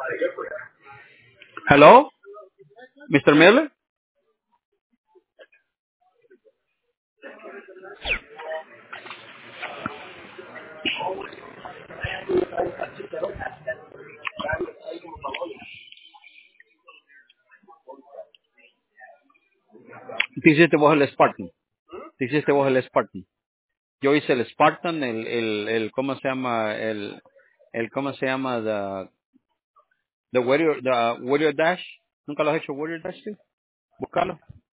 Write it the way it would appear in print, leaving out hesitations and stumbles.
Hello, Mr. Miller. Te hiciste vos el Spartan. Te hiciste vos el Spartan. Yo hice el Spartan, ¿cómo se llama? ¿Cómo se llama? The Warrior Dash. ¿Nunca lo has hecho Warrior Dash, tú? Búscalo.